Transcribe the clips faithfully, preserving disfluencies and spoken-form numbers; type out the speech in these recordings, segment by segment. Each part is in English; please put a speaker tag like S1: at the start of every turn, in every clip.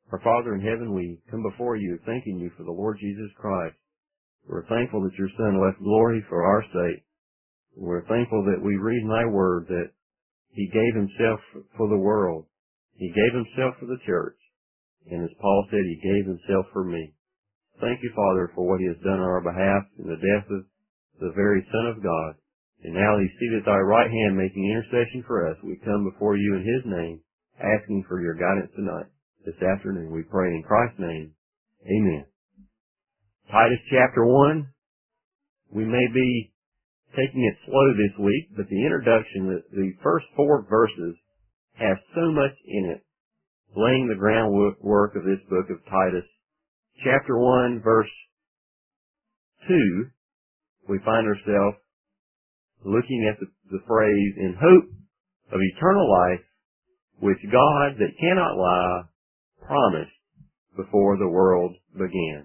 S1: Our Father in heaven, we come before you thanking you for the Lord Jesus Christ. We're thankful that your Son left glory for our sake. We're thankful that we read in thy word that he gave himself for the world. He gave himself for the church. And as Paul said, he gave himself for me. Thank you, Father, for what he has done on our behalf in the death of the very Son of God. And now he's seated at thy right hand making intercession for us. We come before you in his name, asking for your guidance tonight. This afternoon we pray in Christ's name. Amen. Titus chapter one. We may be taking it slow this week, but the introduction, the, the first four verses have so much in it, laying the groundwork of this book of Titus. Chapter one, verse two, we find ourselves looking at the, the phrase, in hope of eternal life, which God that cannot lie promised before the world began.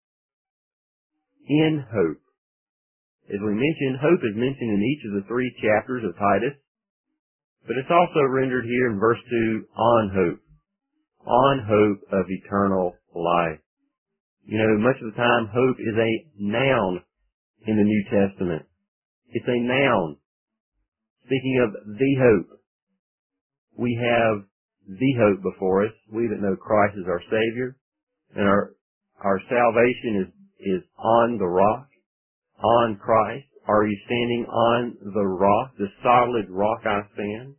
S1: In hope. As we mentioned, hope is mentioned in each of the three chapters of Titus, but it's also rendered here in verse two, on hope. On hope of eternal life. You know, much of the time, hope is a noun in the New Testament. It's a noun. Speaking of the hope, we have the hope before us. We that know Christ is our Savior, and our our salvation is is on the rock, on Christ. Are you standing on the rock, the solid rock I stand?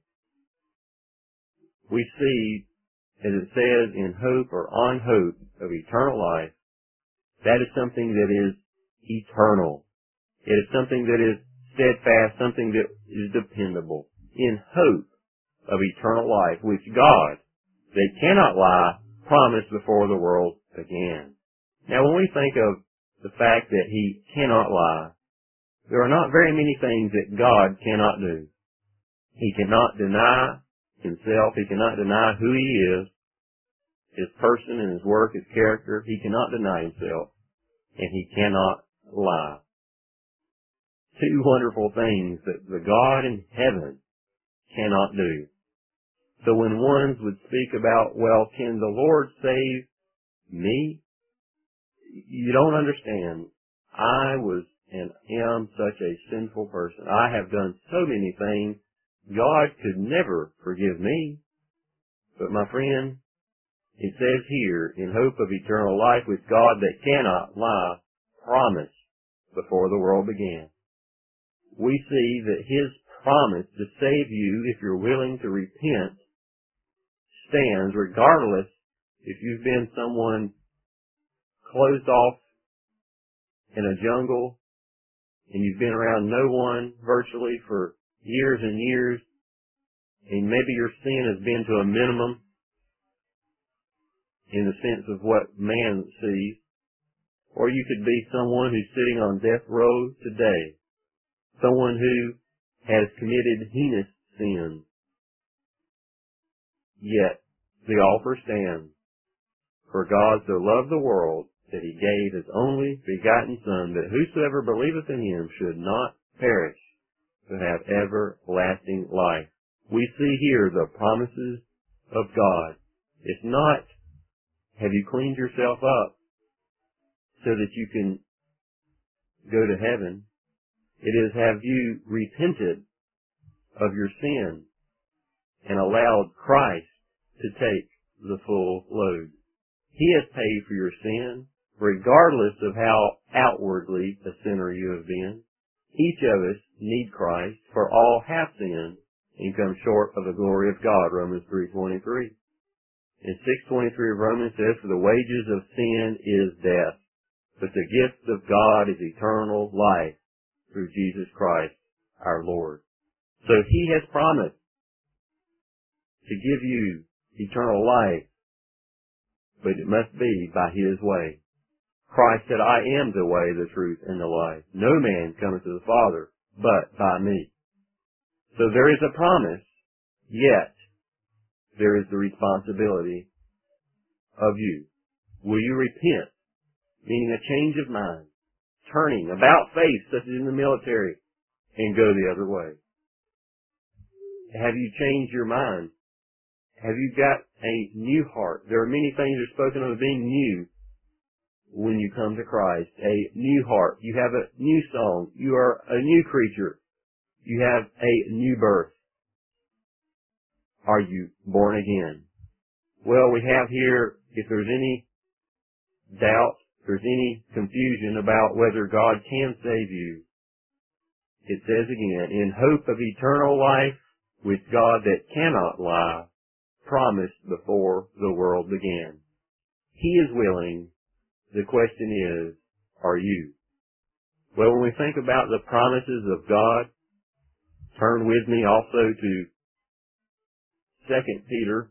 S1: We see, as it says, in hope or on hope of eternal life, that is something that is eternal. It is something that is steadfast, something that is dependable. In hope of eternal life, which God, that cannot lie, promised before the world began. Now, when we think of the fact that he cannot lie, there are not very many things that God cannot do. He cannot deny himself. He cannot deny who he is, his person and his work, his character. He cannot deny himself, and he cannot lie. Two wonderful things that the God in heaven cannot do. So when ones would speak about, well, can the Lord save me? You don't understand. I was and am such a sinful person. I have done so many things. God could never forgive me. But my friend, it says here, in hope of eternal life, with God that cannot lie, promised before the world began. We see that his promise to save you, if you're willing to repent, stands regardless if you've been someone closed off in a jungle and you've been around no one virtually for years and years, and maybe your sin has been to a minimum in the sense of what man sees, or you could be someone who's sitting on death row today, someone who has committed heinous sins. Yet the offer stands. For God so loved the world that he gave his only begotten Son, that whosoever believeth in him should not perish, but have everlasting life. We see here the promises of God. It's not, have you cleaned yourself up so that you can go to heaven? It is, have you repented of your sin and allowed Christ to take the full load? He has paid for your sin, regardless of how outwardly a sinner you have been. Each of us need Christ, for all have sinned and come short of the glory of God, Romans three twenty-three. And six twenty-three of Romans says, for the wages of sin is death, but the gift of God is eternal life through Jesus Christ our Lord. So he has promised to give you eternal life, but it must be by his way. Christ said, I am the way, the truth, and the life. No man cometh to the Father but by me. So there is a promise, yet there is the responsibility of you. Will you repent? Meaning a change of mind, turning about face, such as in the military, and go the other way. Have you changed your mind? Have you got a new heart? There are many things that are spoken of being new when you come to Christ. A new heart. You have a new song. You are a new creature. You have a new birth. Are you born again? Well, we have here, if there's any doubt, if there's any confusion about whether God can save you, it says again, in hope of eternal life with God that cannot lie, promised before the world began. He is willing. The question is, are you? Well, when we think about the promises of God, turn with me also to Second Peter.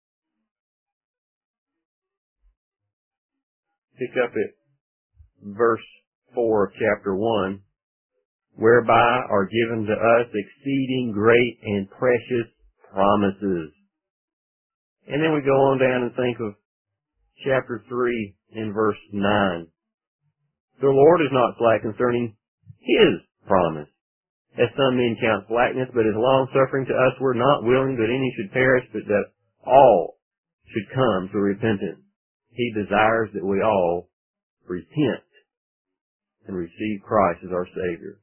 S1: Pick up at verse four of chapter one. Whereby are given to us exceeding great and precious promises. And then we go on down and think of chapter three in verse nine. The Lord is not slack concerning His promise, as some men count slackness, but is long-suffering to us. We're not willing that any should perish, but that all should come to repentance. He desires that we all repent and receive Christ as our Savior.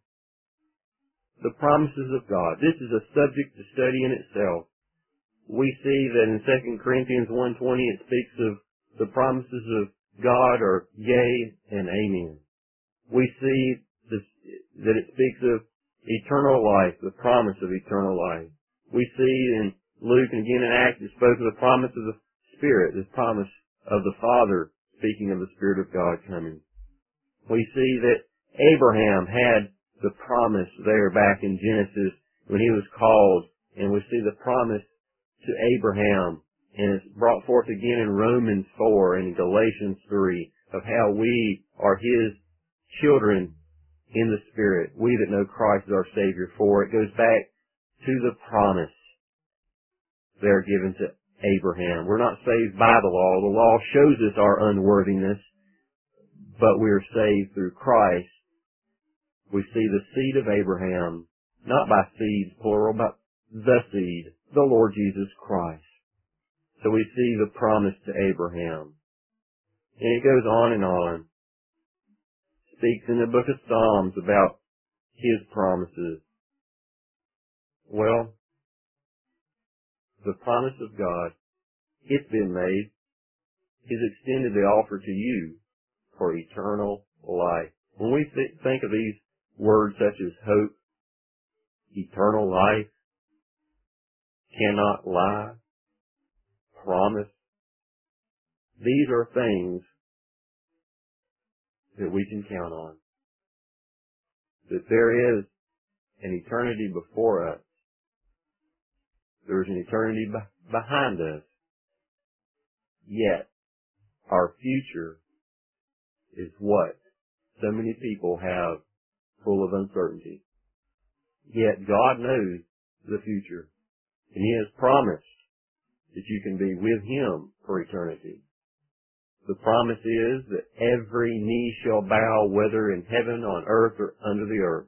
S1: The promises of God. This is a subject to study in itself. We see that in Second Corinthians one twenty it speaks of the promises of God are yea and amen. We see this, that it speaks of eternal life, the promise of eternal life. We see in Luke and again in Acts it spoke of the promise of the Spirit, the promise of the Father, speaking of the Spirit of God coming. We see that Abraham had the promise there back in Genesis when he was called, and we see the promise to Abraham, and it's brought forth again in Romans four and in Galatians three of how we are His children in the Spirit, we that know Christ as our Savior. For it goes back to the promise there given to Abraham. We're not saved by the law. The law shows us our unworthiness, but we are saved through Christ. We see the seed of Abraham, not by seeds, plural, but the seed, the Lord Jesus Christ. So we see the promise to Abraham. And it goes on and on. Speaks in the book of Psalms about His promises. Well, the promise of God, it's been made. He's extended the offer to you for eternal life. When we th- think of these words such as hope, eternal life, cannot lie, promise, these are things that we can count on. That there is an eternity before us. There is an eternity be- behind us. Yet, our future is what so many people have full of uncertainty. Yet God knows the future. And He has promised that you can be with Him for eternity. The promise is that every knee shall bow, whether in heaven, on earth, or under the earth.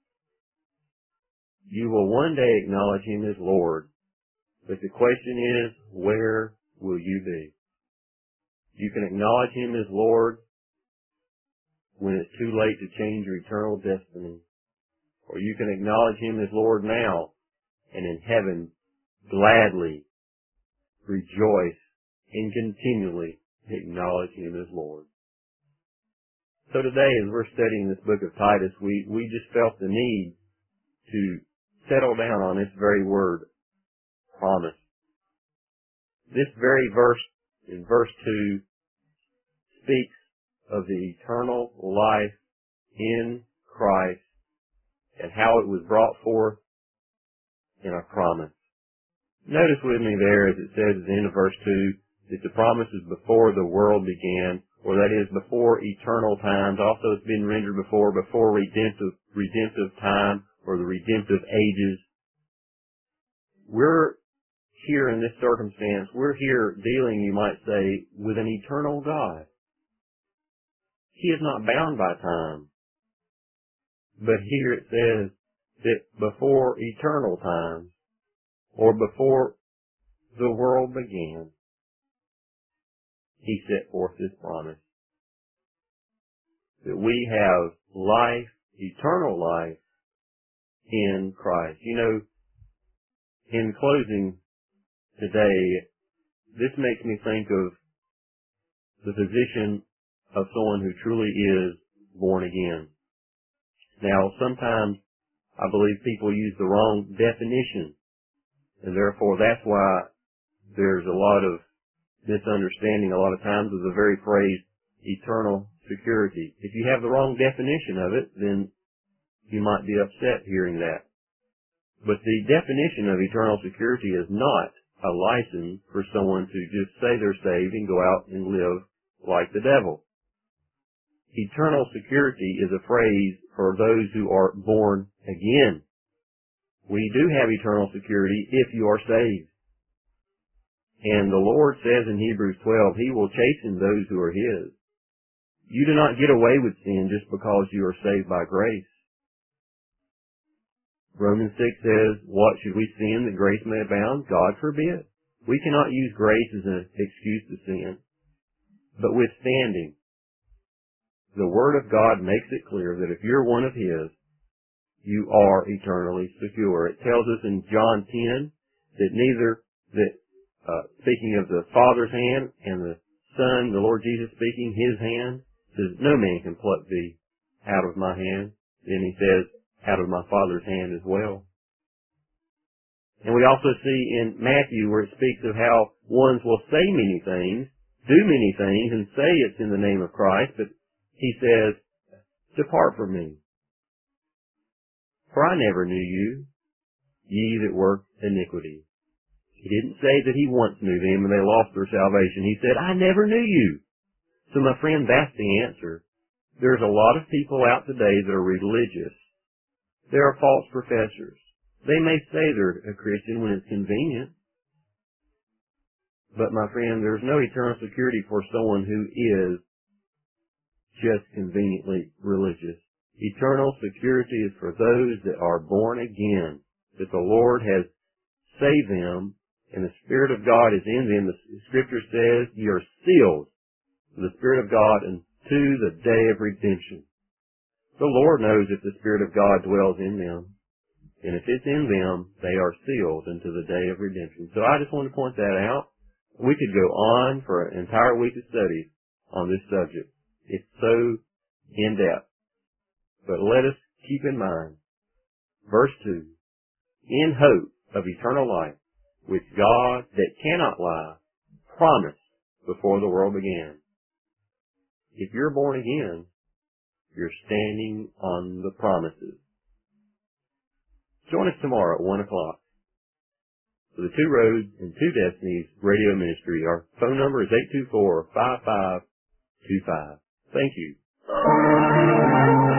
S1: You will one day acknowledge Him as Lord. But the question is, where will you be? You can acknowledge Him as Lord when it's too late to change your eternal destiny. Or you can acknowledge Him as Lord now, and in heaven gladly rejoice and continually acknowledge Him as Lord. So today, as we're studying this book of Titus, we, we just felt the need to settle down on this very word, promise. This very verse, in verse two, speaks of the eternal life in Christ and how it was brought forth in a promise. Notice with me there, as it says at the end of verse two, that the promise is before the world began, or that is before eternal times. Also it's been rendered before, before redemptive, redemptive time, or the redemptive ages. We're here in this circumstance, we're here dealing, you might say, with an eternal God. He is not bound by time. But here it says that before eternal times, or before the world began, He set forth this promise that we have life, eternal life in Christ. You know, in closing today, this makes me think of the position of someone who truly is born again. Now, sometimes I believe people use the wrong definition, and therefore that's why there's a lot of misunderstanding a lot of times of the very phrase eternal security. If you have the wrong definition of it, then you might be upset hearing that. But the definition of eternal security is not a license for someone to just say they're saved and go out and live like the devil. Eternal security is a phrase for those who are born again. We do have eternal security if you are saved. And the Lord says in Hebrews twelve, He will chasten those who are His. You do not get away with sin just because you are saved by grace. Romans six says, what should we sin that grace may abound? God forbid. We cannot use grace as an excuse to sin. But withstanding, the Word of God makes it clear that if you're one of His, you are eternally secure. It tells us in John ten that neither, that uh, speaking of the Father's hand and the Son, the Lord Jesus speaking, His hand, says, no man can pluck thee out of my hand. Then He says, out of my Father's hand as well. And we also see in Matthew where it speaks of how ones will say many things, do many things, and say it's in the name of Christ, but He says, depart from me, for I never knew you, ye that work iniquity. He didn't say that He once knew them and they lost their salvation. He said, I never knew you. So my friend, that's the answer. There's a lot of people out today that are religious. There are false professors. They may say they're a Christian when it's convenient. But my friend, there's no eternal security for someone who is just conveniently religious. Eternal security is for those that are born again, that the Lord has saved them, and the Spirit of God is in them. The Scripture says, you are sealed with the Spirit of God unto the day of redemption. The Lord knows if the Spirit of God dwells in them. And if it's in them, they are sealed unto the day of redemption. So I just want to point that out. We could go on for an entire week of studies on this subject. It's so in-depth. But let us keep in mind, verse two, in hope of eternal life, which God that cannot lie promised before the world began. If you're born again, you're standing on the promises. Join us tomorrow at one o'clock for the Two Roads and Two Destinies radio ministry. Our phone number is eight two four, five five two five. Thank you.